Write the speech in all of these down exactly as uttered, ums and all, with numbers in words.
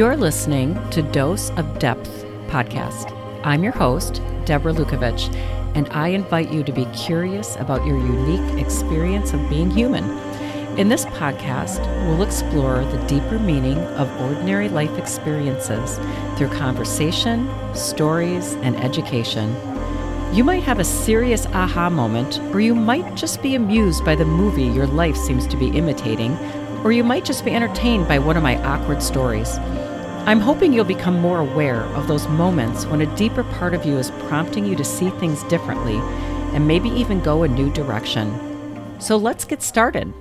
You're listening to Dose of Depth podcast. I'm your host, Deborah Lukovich, and I invite you to be curious about your unique experience of being human. In this podcast, we'll explore the deeper meaning of ordinary life experiences through conversation, stories, and education. You might have a serious aha moment, or you might just be amused by the movie your life seems to be imitating, or you might just be entertained by one of my awkward stories. I'm hoping you'll become more aware of those moments when a deeper part of you is prompting you to see things differently and maybe even go a new direction. So let's get started.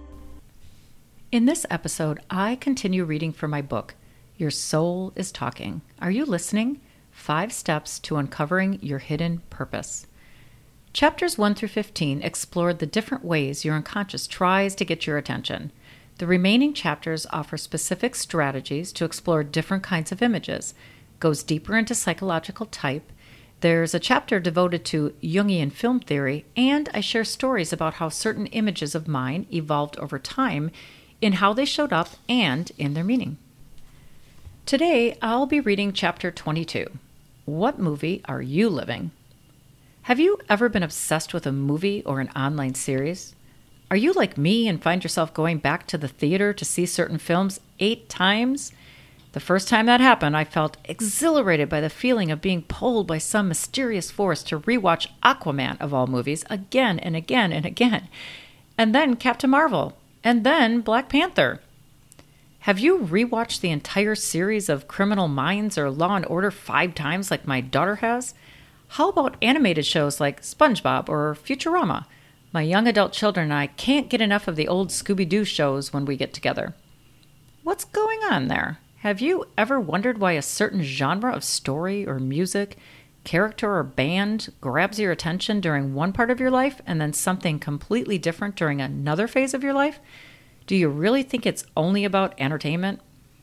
In this episode, I continue reading from my book, Your Soul is Talking. Are you listening? Five Steps to Uncovering Your Hidden Purpose. Chapters one through fifteen explored the different ways your unconscious tries to get your attention. The remaining chapters offer specific strategies to explore different kinds of images, goes deeper into psychological type. There's a chapter devoted to Jungian film theory, and I share stories about how certain images of mine evolved over time in how they showed up and in their meaning. Today, I'll be reading chapter twenty-two. What movie are you living? Have you ever been obsessed with a movie or an online series? Are you like me and find yourself going back to the theater to see certain films eight times? The first time that happened, I felt exhilarated by the feeling of being pulled by some mysterious force to rewatch Aquaman of all movies again and again and again. And then Captain Marvel. And then Black Panther. Have you rewatched the entire series of Criminal Minds or Law and Order five times like my daughter has? How about animated shows like SpongeBob or Futurama? My young adult children and I can't get enough of the old Scooby-Doo shows when we get together. What's going on there? Have you ever wondered why a certain genre of story or music, character or band grabs your attention during one part of your life and then something completely different during another phase of your life? Do you really think it's only about entertainment?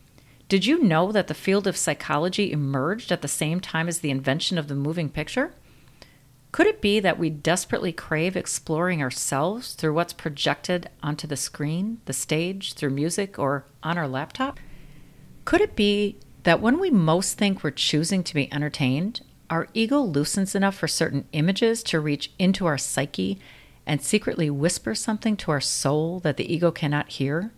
Did you know that the field of psychology emerged at the same time as the invention of the moving picture? Could it be that we desperately crave exploring ourselves through what's projected onto the screen, the stage, through music, or on our laptop? Could it be that when we most think we're choosing to be entertained, our ego loosens enough for certain images to reach into our psyche and secretly whisper something to our soul that the ego cannot hear?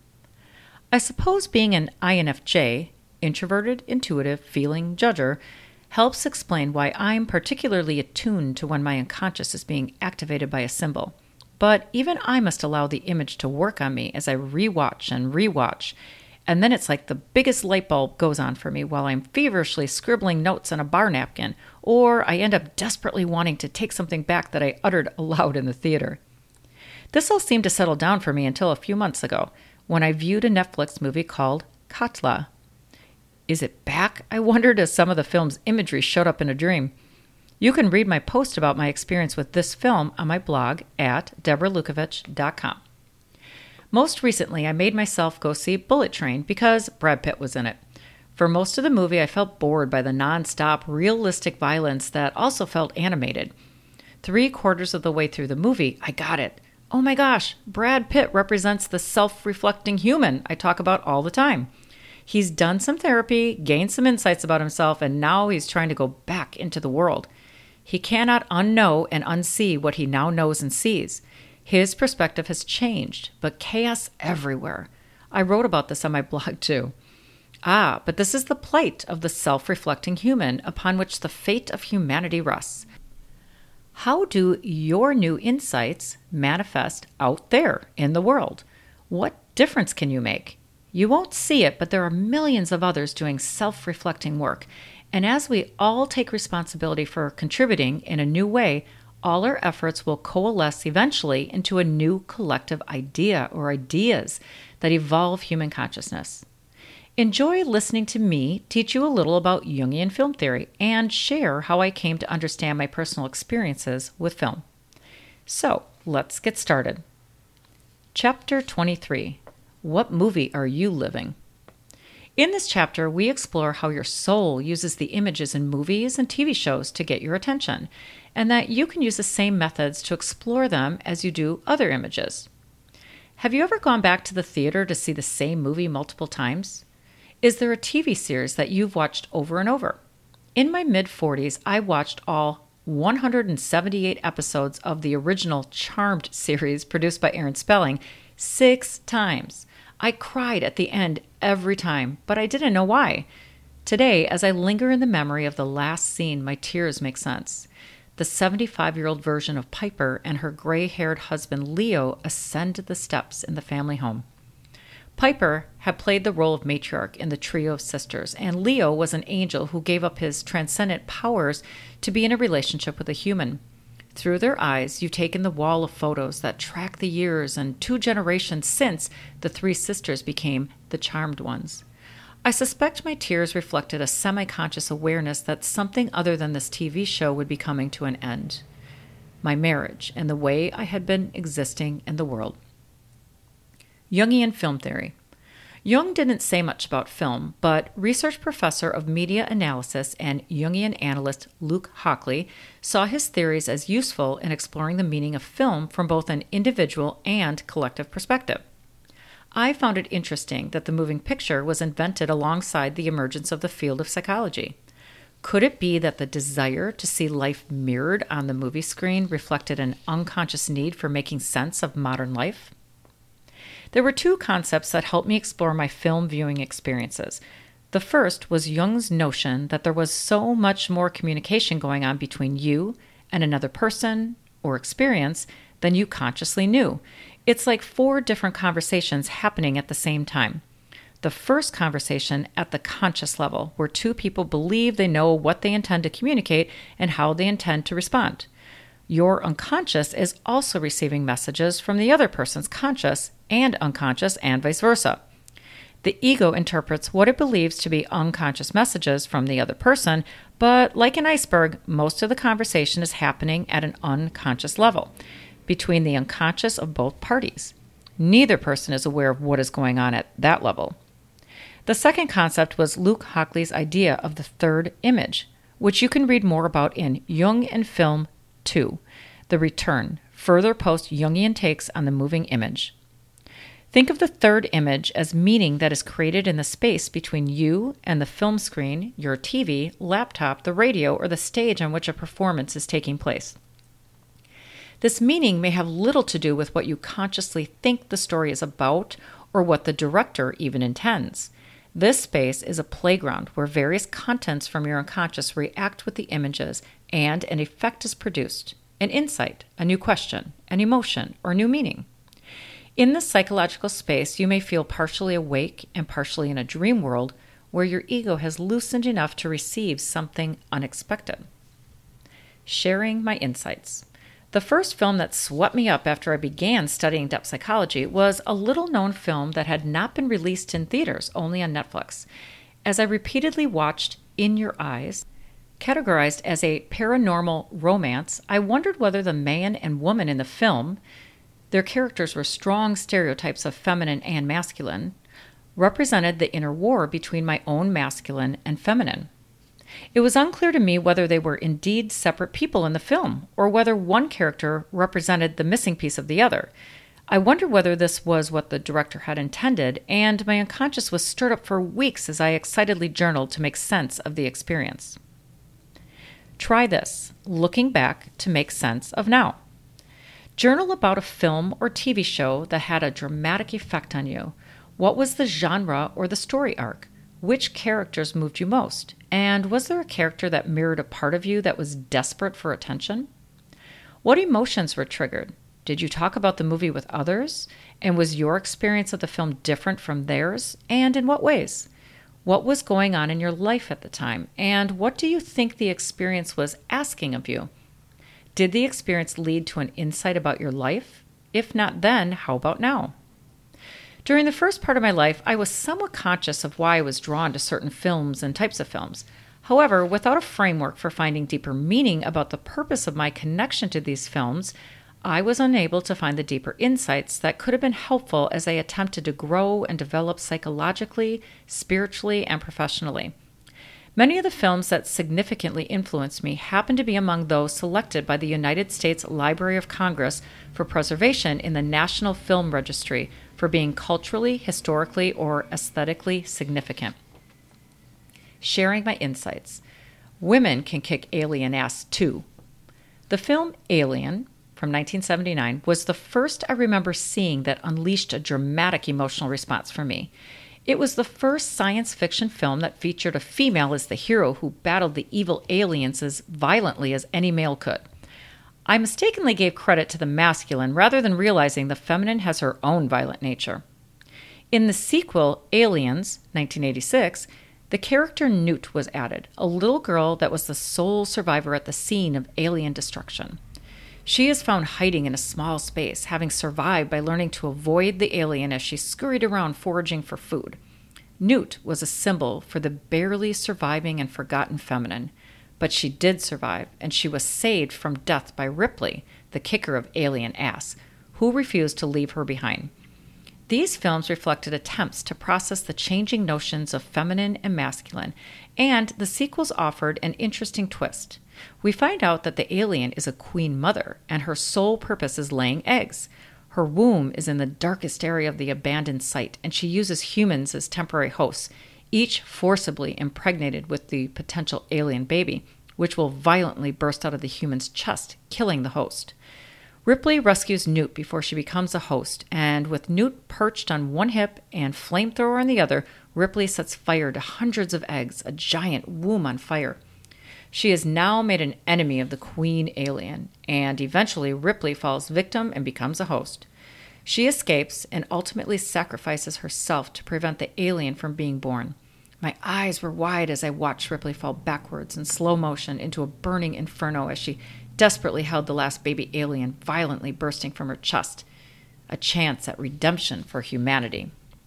I suppose being an I N F J, introverted, intuitive, feeling judger, helps explain why I'm particularly attuned to when my unconscious is being activated by a symbol. But even I must allow the image to work on me as I rewatch and rewatch, and then it's like the biggest light bulb goes on for me while I'm feverishly scribbling notes on a bar napkin, or I end up desperately wanting to take something back that I uttered aloud in the theater. This all seemed to settle down for me until a few months ago, when I viewed a Netflix movie called Katla. Is it back? I wondered as some of the film's imagery showed up in a dream. You can read my post about my experience with this film on my blog at deborah lukovich dot com. Most recently, I made myself go see Bullet Train because Brad Pitt was in it. For most of the movie, I felt bored by the non-stop, realistic violence that also felt animated. Three quarters of the way through the movie, I got it. Oh my gosh, Brad Pitt represents the self-reflecting human I talk about all the time. He's done some therapy, gained some insights about himself, and now he's trying to go back into the world. He cannot unknow and unsee what he now knows and sees. His perspective has changed, but chaos everywhere. I wrote about this on my blog too. Ah, but this is the plight of the self-reflecting human upon which the fate of humanity rests. How do your new insights manifest out there in the world? What difference can you make? You won't see it, but there are millions of others doing self-reflecting work. And as we all take responsibility for contributing in a new way, all our efforts will coalesce eventually into a new collective idea or ideas that evolve human consciousness. Enjoy listening to me teach you a little about Jungian film theory and share how I came to understand my personal experiences with film. So, let's get started. Chapter twenty-three. What movie are you living? In this chapter, we explore how your soul uses the images in movies and T V shows to get your attention, and that you can use the same methods to explore them as you do other images. Have you ever gone back to the theater to see the same movie multiple times? Is there a T V series that you've watched over and over? In my mid-forties, I watched all one hundred seventy-eight episodes of the original Charmed series produced by Aaron Spelling six times. I cried at the end every time, but I didn't know why. Today, as I linger in the memory of the last scene, my tears make sense. The seventy-five-year-old version of Piper and her gray-haired husband Leo ascend the steps in the family home. Piper had played the role of matriarch in the trio of sisters, and Leo was an angel who gave up his transcendent powers to be in a relationship with a human. Through their eyes, you take in the wall of photos that track the years and two generations since the three sisters became the charmed ones. I suspect my tears reflected a semi-conscious awareness that something other than this T V show would be coming to an end. My marriage and the way I had been existing in the world. Jungian film theory. Jung didn't say much about film, but research professor of media analysis and Jungian analyst Luke Hockley saw his theories as useful in exploring the meaning of film from both an individual and collective perspective. I found it interesting that the moving picture was invented alongside the emergence of the field of psychology. Could it be that the desire to see life mirrored on the movie screen reflected an unconscious need for making sense of modern life? There were two concepts that helped me explore my film viewing experiences. The first was Jung's notion that there was so much more communication going on between you and another person or experience than you consciously knew. It's like four different conversations happening at the same time. The first conversation at the conscious level, where two people believe they know what they intend to communicate and how they intend to respond. Your unconscious is also receiving messages from the other person's conscious and unconscious, and vice versa. The ego interprets what it believes to be unconscious messages from the other person, but like an iceberg, most of the conversation is happening at an unconscious level, between the unconscious of both parties. Neither person is aware of what is going on at that level. The second concept was Luke Hockley's idea of the third image, which you can read more about in Jung and Film two, The Return, further post-Jungian takes on the moving image. Think of the third image as meaning that is created in the space between you and the film screen, your T V, laptop, the radio, or the stage on which a performance is taking place. This meaning may have little to do with what you consciously think the story is about or what the director even intends. This space is a playground where various contents from your unconscious react with the images and an effect is produced, an insight, a new question, an emotion, or new meaning. In this psychological space, you may feel partially awake and partially in a dream world where your ego has loosened enough to receive something unexpected. Sharing my insights. The first film that swept me up after I began studying depth psychology was a little-known film that had not been released in theaters, only on Netflix. As I repeatedly watched In Your Eyes, categorized as a paranormal romance, I wondered whether the man and woman in the film, their characters were strong stereotypes of feminine and masculine, represented the inner war between my own masculine and feminine. It was unclear to me whether they were indeed separate people in the film, or whether one character represented the missing piece of the other. I wondered whether this was what the director had intended, and my unconscious was stirred up for weeks as I excitedly journaled to make sense of the experience. Try this, looking back to make sense of now. Journal about a film or T V show that had a dramatic effect on you. What was the genre or the story arc? Which characters moved you most? And was there a character that mirrored a part of you that was desperate for attention? What emotions were triggered? Did you talk about the movie with others? And was your experience of the film different from theirs? And in what ways? What was going on in your life at the time? And what do you think the experience was asking of you? Did the experience lead to an insight about your life? If not then, how about now? During the first part of my life, I was somewhat conscious of why I was drawn to certain films and types of films. However, without a framework for finding deeper meaning about the purpose of my connection to these films, I was unable to find the deeper insights that could have been helpful as I attempted to grow and develop psychologically, spiritually, and professionally. Many of the films that significantly influenced me happen to be among those selected by the United States Library of Congress for preservation in the National Film Registry for being culturally, historically, or aesthetically significant. sharing my insights. Women can kick alien ass too. The film Alien from nineteen seventy-nine was the first I remember seeing that unleashed a dramatic emotional response for me. It was the first science fiction film that featured a female as the hero who battled the evil aliens as violently as any male could. I mistakenly gave credit to the masculine rather than realizing the feminine has her own violent nature. In the sequel, Aliens, nineteen eighty-six, the character Newt was added, a little girl that was the sole survivor at the scene of alien destruction. She is found hiding in a small space, having survived by learning to avoid the alien as she scurried around foraging for food. Newt was a symbol for the barely surviving and forgotten feminine, but she did survive, and she was saved from death by Ripley, the kicker of alien ass, who refused to leave her behind. These films reflected attempts to process the changing notions of feminine and masculine, and the sequels offered an interesting twist. We find out that the alien is a queen mother, and her sole purpose is laying eggs. Her womb is in the darkest area of the abandoned site, and she uses humans as temporary hosts, each forcibly impregnated with the potential alien baby, which will violently burst out of the human's chest, killing the host. Ripley rescues Newt before she becomes a host, and with Newt perched on one hip and flamethrower on the other, Ripley sets fire to hundreds of eggs, a giant womb on fire. She is now made an enemy of the queen alien, and eventually Ripley falls victim and becomes a host. She escapes and ultimately sacrifices herself to prevent the alien from being born. My eyes were wide as I watched Ripley fall backwards in slow motion into a burning inferno as she desperately held the last baby alien violently bursting from her chest. A chance at redemption for humanity.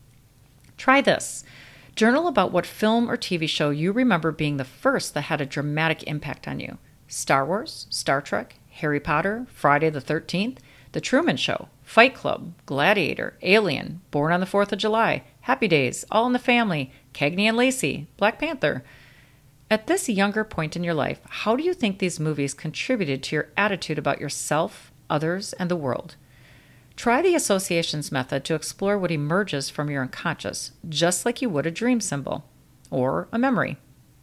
Try this. Journal about what film or T V show you remember being the first that had a dramatic impact on you. Star Wars, Star Trek, Harry Potter, Friday the thirteenth, The Truman Show, Fight Club, Gladiator, Alien, Born on the fourth of July, Happy Days, All in the Family, Cagney and Lacey, Black Panther. At this younger point in your life, how do you think these movies contributed to your attitude about yourself, others, and the world? Try the associations method to explore what emerges from your unconscious, just like you would a dream symbol or a memory.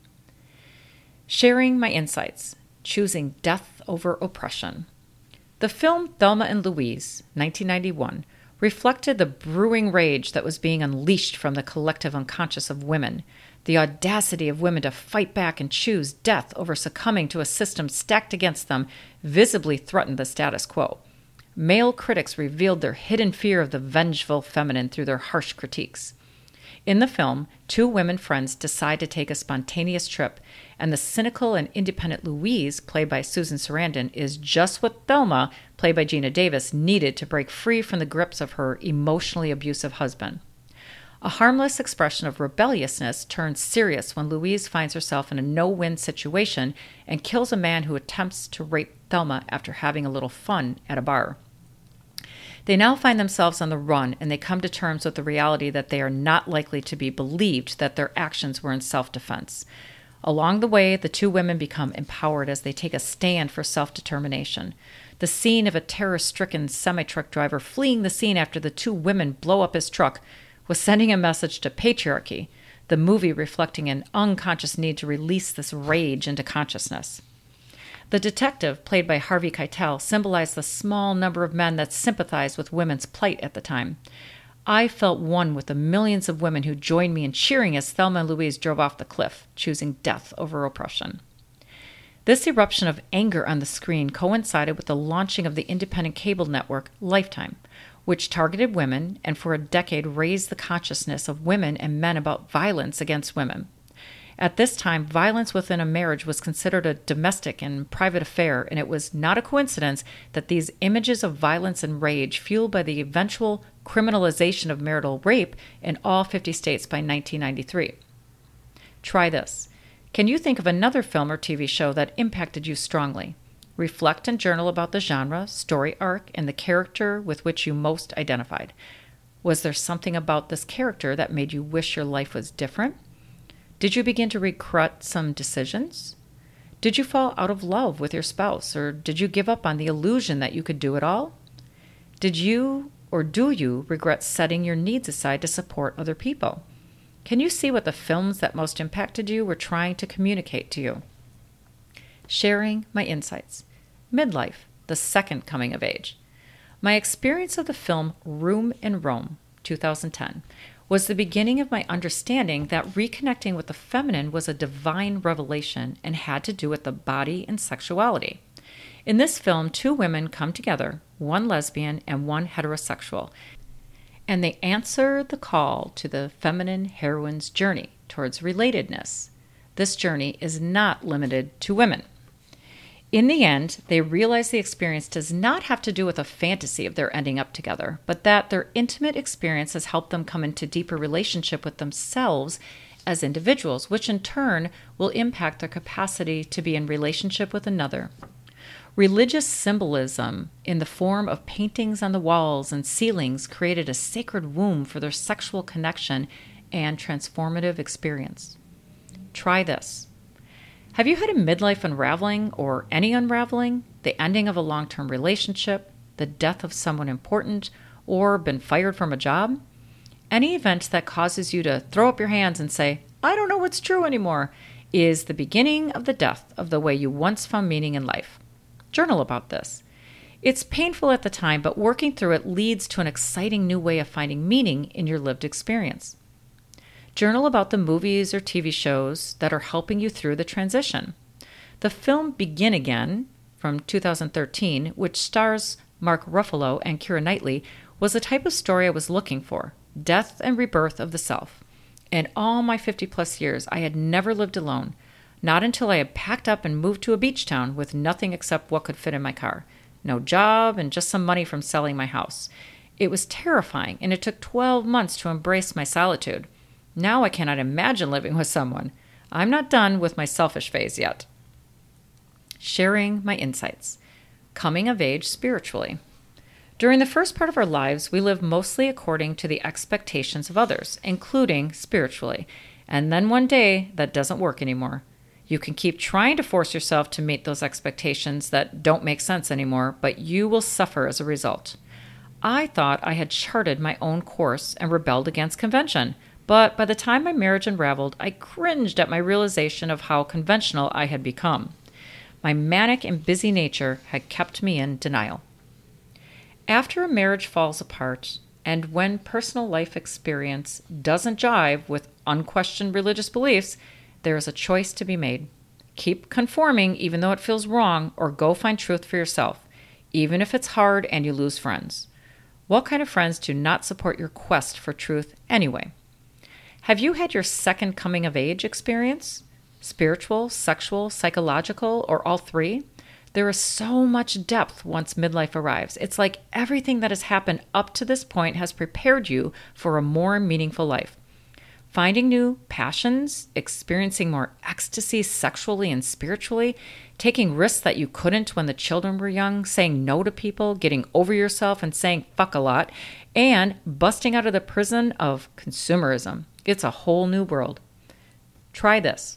Sharing my insights, choosing death over oppression. The film Thelma and Louise, nineteen ninety-one, reflected the brewing rage that was being unleashed from the collective unconscious of women, the audacity of women to fight back and choose death over succumbing to a system stacked against them visibly threatened the status quo. Male critics revealed their hidden fear of the vengeful feminine through their harsh critiques. In the film, two women friends decide to take a spontaneous trip, and the cynical and independent Louise, played by Susan Sarandon, is just what Thelma, played by Gina Davis, needed to break free from the grips of her emotionally abusive husband. A harmless expression of rebelliousness turns serious when Louise finds herself in a no-win situation and kills a man who attempts to rape Thelma after having a little fun at a bar. They now find themselves on the run, and they come to terms with the reality that they are not likely to be believed that their actions were in self-defense. Along the way, the two women become empowered as they take a stand for self-determination. The scene of a terror-stricken semi-truck driver fleeing the scene after the two women blow up his truck was sending a message to patriarchy, the movie reflecting an unconscious need to release this rage into consciousness. The detective, played by Harvey Keitel, symbolized the small number of men that sympathized with women's plight at the time. I felt one with the millions of women who joined me in cheering as Thelma and Louise drove off the cliff, choosing death over oppression. This eruption of anger on the screen coincided with the launching of the independent cable network Lifetime, which targeted women and for a decade raised the consciousness of women and men about violence against women. At this time, violence within a marriage was considered a domestic and private affair, and it was not a coincidence that these images of violence and rage, fueled by the eventual criminalization of marital rape in all fifty states by nineteen ninety-three. Try this. Can you think of another film or T V show that impacted you strongly? Reflect and journal about the genre, story arc, and the character with which you most identified. Was there something about this character that made you wish your life was different? Did you begin to regret some decisions? Did you fall out of love with your spouse, or did you give up on the illusion that you could do it all? Did you or do you regret setting your needs aside to support other people? Can you see what the films that most impacted you were trying to communicate to you? Sharing my insights. Midlife, the second coming of age. My experience of the film Room in Rome, two thousand ten, was the beginning of my understanding that reconnecting with the feminine was a divine revelation and had to do with the body and sexuality. In this film, two women come together, one lesbian and one heterosexual, and they answer the call to the feminine heroine's journey towards relatedness. This journey is not limited to women. In the end, they realize the experience does not have to do with a fantasy of their ending up together, but that their intimate experience has helped them come into deeper relationship with themselves as individuals, which in turn will impact their capacity to be in relationship with another. Religious symbolism in the form of paintings on the walls and ceilings created a sacred womb for their sexual connection and transformative experience. Try this. Have you had a midlife unraveling or any unraveling, the ending of a long-term relationship, the death of someone important, or been fired from a job? Any event that causes you to throw up your hands and say, I don't know what's true anymore, is the beginning of the death of the way you once found meaning in life. Journal about this. It's painful at the time, but working through it leads to an exciting new way of finding meaning in your lived experience. Journal about the movies or T V shows that are helping you through the transition. The film Begin Again from two thousand thirteen, which stars Mark Ruffalo and Keira Knightley, was the type of story I was looking for, death and rebirth of the self. In all my fifty plus years, I had never lived alone, not until I had packed up and moved to a beach town with nothing except what could fit in my car. No job and just some money from selling my house. It was terrifying, and it took twelve months to embrace my solitude. Now I cannot imagine living with someone. I'm not done with my selfish phase yet. Sharing my insights. Coming of age spiritually. During the first part of our lives, we live mostly according to the expectations of others, including spiritually. And then one day, that doesn't work anymore. You can keep trying to force yourself to meet those expectations that don't make sense anymore, but you will suffer as a result. I thought I had charted my own course and rebelled against convention. But by the time my marriage unraveled, I cringed at my realization of how conventional I had become. My manic and busy nature had kept me in denial. After a marriage falls apart, and when personal life experience doesn't jive with unquestioned religious beliefs, there is a choice to be made. Keep conforming even though it feels wrong, or go find truth for yourself, even if it's hard and you lose friends. What kind of friends do not support your quest for truth anyway? Have you had your second coming of age experience? Spiritual, sexual, psychological, or all three? There is so much depth once midlife arrives. It's like everything that has happened up to this point has prepared you for a more meaningful life. Finding new passions, experiencing more ecstasy sexually and spiritually, taking risks that you couldn't when the children were young, saying no to people, getting over yourself and saying fuck a lot, and busting out of the prison of consumerism. It's a whole new world. Try this.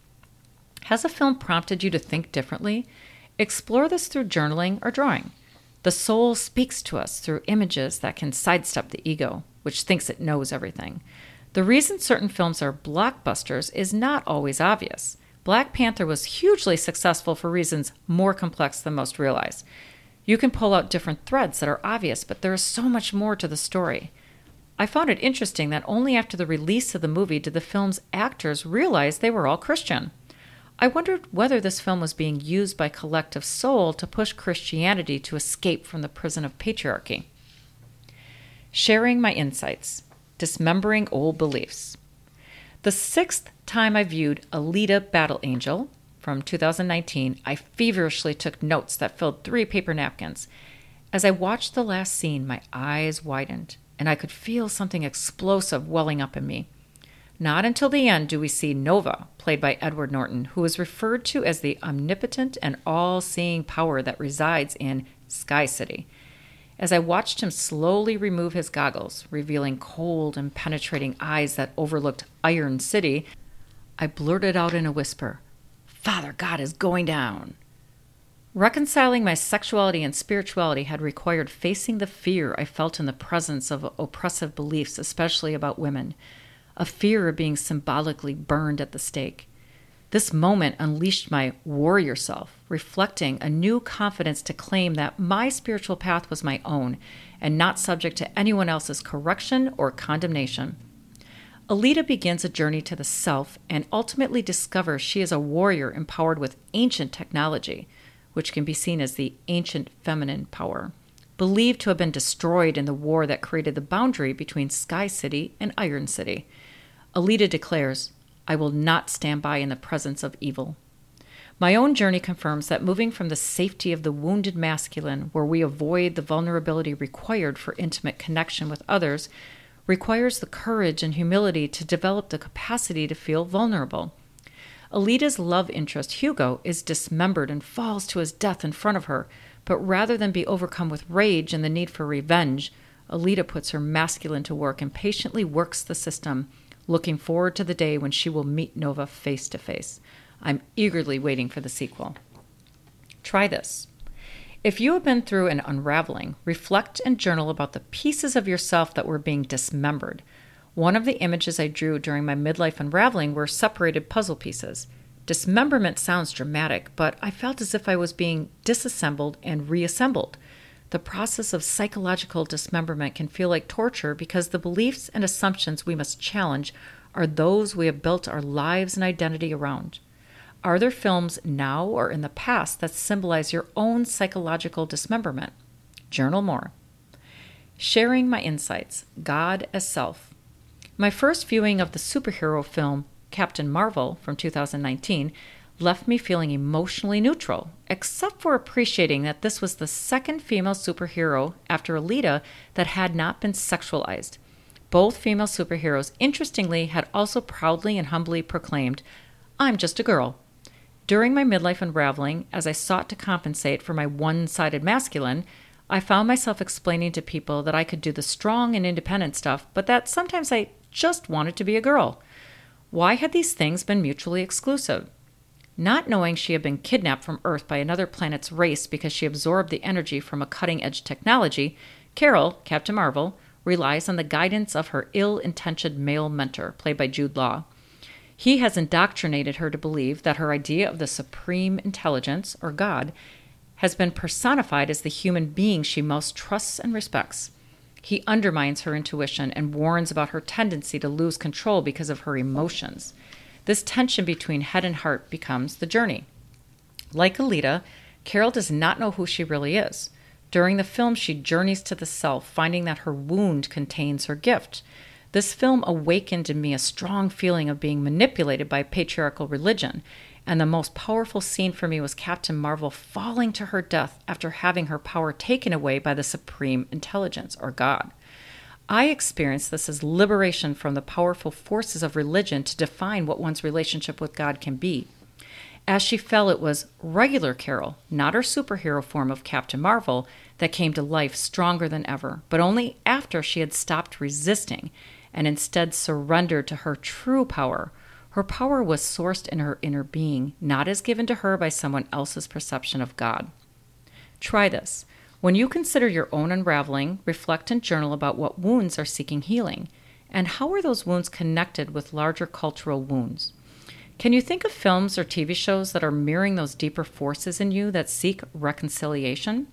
Has a film prompted you to think differently? Explore this through journaling or drawing. The soul speaks to us through images that can sidestep the ego, which thinks it knows everything. The reason certain films are blockbusters is not always obvious. Black Panther was hugely successful for reasons more complex than most realize. You can pull out different threads that are obvious, but there is so much more to the story. I found it interesting that only after the release of the movie did the film's actors realize they were all Christian. I wondered whether this film was being used by Collective Soul to push Christianity to escape from the prison of patriarchy. Sharing my insights. Dismembering old beliefs. The sixth time I viewed Alita Battle Angel from two thousand nineteen, I feverishly took notes that filled three paper napkins. As I watched the last scene, my eyes widened, and I could feel something explosive welling up in me. Not until the end do we see Nova, played by Edward Norton, who is referred to as the omnipotent and all-seeing power that resides in Sky City. As I watched him slowly remove his goggles, revealing cold and penetrating eyes that overlooked Iron City, I blurted out in a whisper, "Father God is going down." Reconciling my sexuality and spirituality had required facing the fear I felt in the presence of oppressive beliefs, especially about women. a fear of being symbolically burned at the stake. This moment unleashed my warrior self, reflecting a new confidence to claim that my spiritual path was my own and not subject to anyone else's correction or condemnation. Alita begins a journey to the self and ultimately discovers she is a warrior empowered with ancient technology, which can be seen as the ancient feminine power, believed to have been destroyed in the war that created the boundary between Sky City and Iron City. Alita declares, "I will not stand by in the presence of evil." My own journey confirms that moving from the safety of the wounded masculine, where we avoid the vulnerability required for intimate connection with others, requires the courage and humility to develop the capacity to feel vulnerable. Alita's love interest, Hugo, is dismembered and falls to his death in front of her, but rather than be overcome with rage and the need for revenge, Alita puts her masculine to work and patiently works the system, looking forward to the day when she will meet Nova face to face. I'm eagerly waiting for the sequel. Try this. If you have been through an unraveling, reflect and journal about the pieces of yourself that were being dismembered. One of the images I drew during my midlife unraveling were separated puzzle pieces. Dismemberment sounds dramatic, but I felt as if I was being disassembled and reassembled. The process of psychological dismemberment can feel like torture because the beliefs and assumptions we must challenge are those we have built our lives and identity around. Are there films now or in the past that symbolize your own psychological dismemberment? Journal more. Sharing my insights. God as Self. My first viewing of the superhero film Captain Marvel from two thousand nineteen left me feeling emotionally neutral, except for appreciating that this was the second female superhero after Alita that had not been sexualized. Both female superheroes, interestingly, had also proudly and humbly proclaimed, "I'm just a girl." During my midlife unraveling, as I sought to compensate for my one-sided masculine, I found myself explaining to people that I could do the strong and independent stuff, but that sometimes I just wanted to be a girl. Why had these things been mutually exclusive? Not knowing she had been kidnapped from Earth by another planet's race because she absorbed the energy from a cutting-edge technology, Carol, Captain Marvel, relies on the guidance of her ill-intentioned male mentor, played by Jude Law. He has indoctrinated her to believe that her idea of the supreme intelligence, or God, has been personified as the human being she most trusts and respects. He undermines her intuition and warns about her tendency to lose control because of her emotions. This tension between head and heart becomes the journey. Like Alita, Carol does not know who she really is. During the film, she journeys to the self, finding that her wound contains her gift. This film awakened in me a strong feeling of being manipulated by patriarchal religion, and the most powerful scene for me was Captain Marvel falling to her death after having her power taken away by the supreme intelligence, or God. I experienced this as liberation from the powerful forces of religion to define what one's relationship with God can be. As she fell, it was regular Carol, not her superhero form of Captain Marvel, that came to life stronger than ever, but only after she had stopped resisting and instead surrendered to her true power. Her power was sourced in her inner being, not as given to her by someone else's perception of God. Try this. When you consider your own unraveling, reflect and journal about what wounds are seeking healing, and how are those wounds connected with larger cultural wounds. Can you think of films or T V shows that are mirroring those deeper forces in you that seek reconciliation?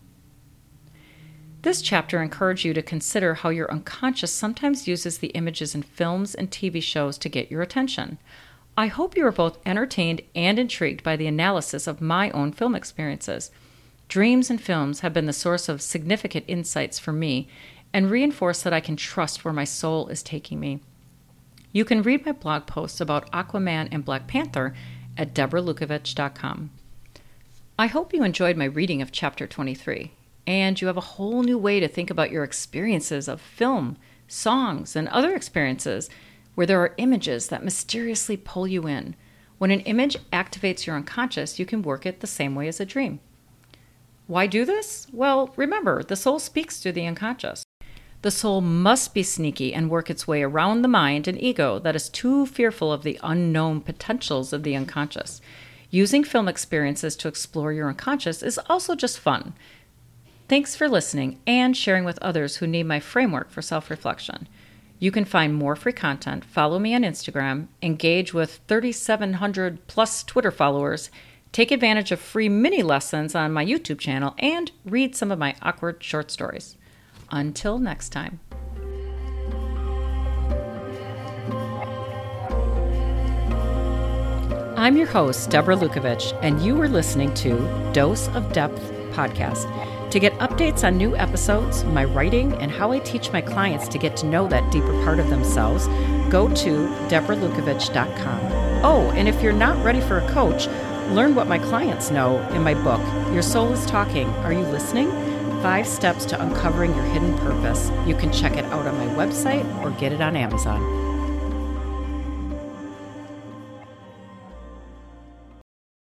This chapter encourages you to consider how your unconscious sometimes uses the images in films and T V shows to get your attention. I hope you are both entertained and intrigued by the analysis of my own film experiences. Dreams and films have been the source of significant insights for me and reinforce that I can trust where my soul is taking me. You can read my blog posts about Aquaman and Black Panther at deborah lukovich dot com. I hope you enjoyed my reading of Chapter twenty-three, and you have a whole new way to think about your experiences of film, songs, and other experiences where there are images that mysteriously pull you in. When an image activates your unconscious, you can work it the same way as a dream. Why do this? Well, remember, the soul speaks through the unconscious. The soul must be sneaky and work its way around the mind and ego that is too fearful of the unknown potentials of the unconscious. Using film experiences to explore your unconscious is also just fun. Thanks for listening and sharing with others who need my framework for self-reflection. You can find more free content, follow me on Instagram, engage with thirty-seven hundred plus Twitter followers, take advantage of free mini lessons on my YouTube channel, and read some of my awkward short stories. Until next time. I'm your host, Deborah Lukovich, and you are listening to Dose of Depth podcast. To get updates on new episodes, my writing, and how I teach my clients to get to know that deeper part of themselves, go to deborah lukovich dot com. Oh, and if you're not ready for a coach, learn what my clients know in my book, Your Soul is Talking. Are you listening? Five Steps to Uncovering Your Hidden Purpose. You can check it out on my website or get it on Amazon.